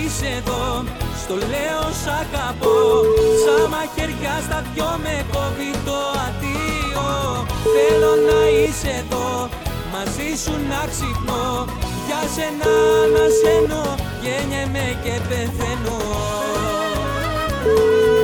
είσαι εδώ. Στο λέω σ' αγαπώ, σαν μαχαιριά στα δυο με κόβει το αντίο. Θέλω να είσαι εδώ, μαζί σου να ξυπνώ. Για σένα να σένω, γεννιέμαι και πεθαίνω.